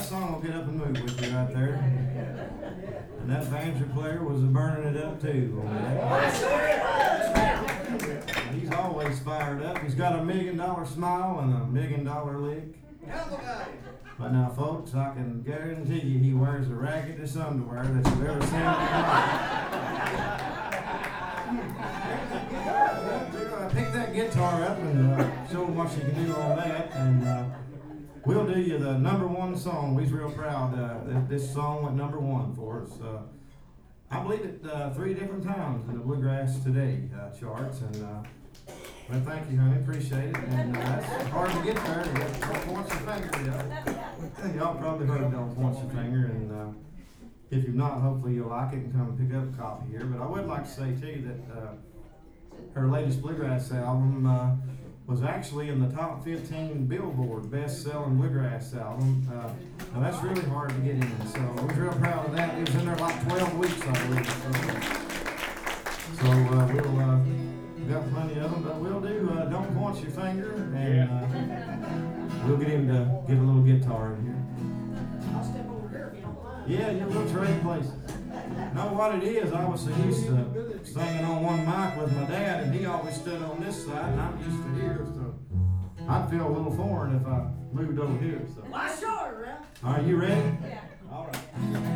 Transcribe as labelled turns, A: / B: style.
A: that song will get up and move with you right there. And that banjo player was burning it up too. He's always fired up. He's got $1 million smile and $1 million lick. But now, folks, I can guarantee you he wears the raggedest underwear that you've ever seen in your life. Pick that guitar up and show him what you can do on that. And we'll do you the #1 song. We's real proud that this song went #1 for us. I believe it 3 different times in the Bluegrass Today charts. And well, thank you, honey. Appreciate it. And that's hard to get there. Don't point your finger. Y'all probably heard Don't Point Your Finger. And if you've not, hopefully you'll like it and come and pick up a copy here. But I would like to say, too, that her latest Bluegrass album was actually in the top 15 Billboard best-selling Bluegrass album. Now, that's really hard to get in. So we're real proud of that. It was in there like 12 weeks, I believe. So we've got plenty of them, but we'll do Don't Point Your Finger, and we'll get him to get a little guitar in here.
B: I'll step over here if you don't mind.
A: Yeah, you'll trade places. Know what it is, I was so used to singing on one mic with my dad, and he always stood on this side, and I'm used to here, so I'd feel a little foreign if I moved over here. So.
B: Well, I sure, Ralph.
A: Are you ready?
B: Yeah.
A: All right.